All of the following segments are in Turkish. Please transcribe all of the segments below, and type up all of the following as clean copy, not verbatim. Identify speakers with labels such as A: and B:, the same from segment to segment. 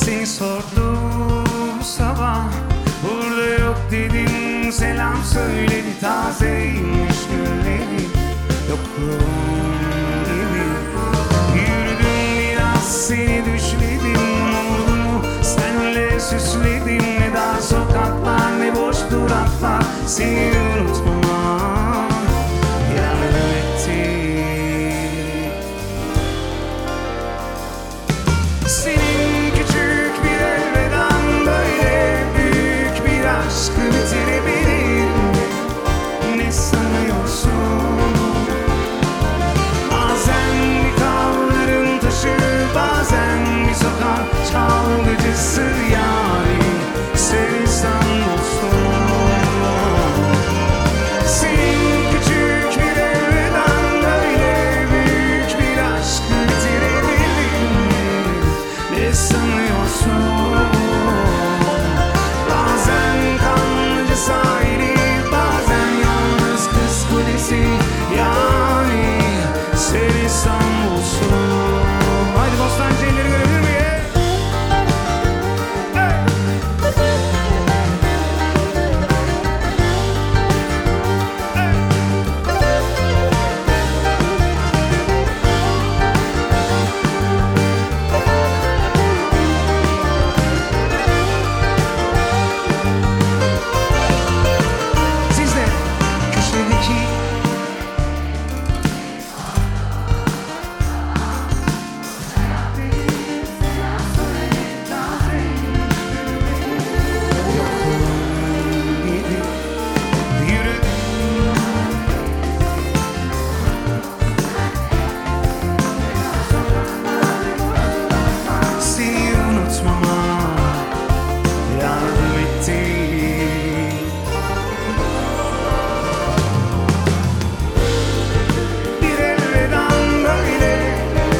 A: Seni sordu bu sabah, burada yok dedim, selam söyledi. Tazeymiş gülleri, yokluğun gibi. Yürüdüm biraz, seni düşledim, umudumu senle süsledim. Ne dar sokaklar, ne boş duraklar, seni unutmama yardım etti. Senin küçük bir elveden böyle büyük bir aşkı bitirebilir mi? Ne sanıyorsun? Bazen bir kaldırım taşı, bazen bir sokak çalgıcısı, yani sevsen olsun. Senin küçük bir elveden böyle büyük bir aşkı bitirebilir mi? Ne sanıyorsun? Bazen kanlıca sahili, bazen yalnız kız kulesi, yani seni İstanbul'sun. Haydi Bostancı elleri görebilir miyim? Siz de köşedeki seni unutmama yardım etti. Bir elveden böyle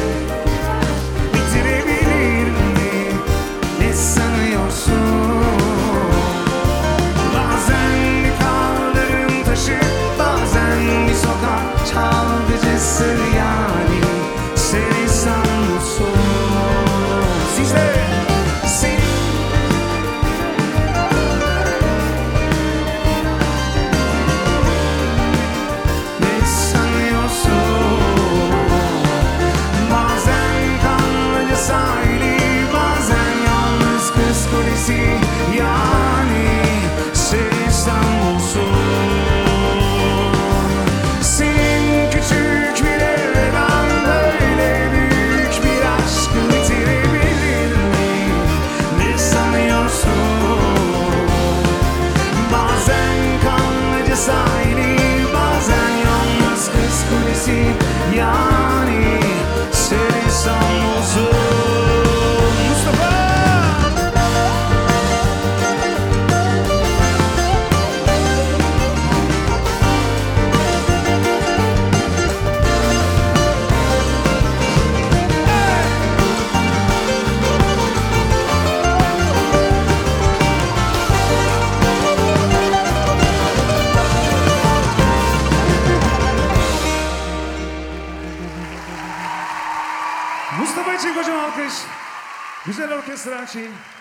A: bitirebilir mi? Ne sanıyorsun? Bazen bir kaldırım taşı, bazen bir sokak çalgıcısı, yani seni sanıyorsun. Siz de seni ne sanıyorsun? Bazen kanlıca sahili, bazen yalnız kız kulesi, yani seni İstanbul'sun. Senin küçük bir elveden böyle büyük bir aşkı bitirebilir mi? Ne sanıyorsun? Bazen kanlıca sahili, bazen yalnız kız kulesi, yani seni İstanbul'sun. Mustafa! Mustafa için kocaman alkış. Güzel orkestra için.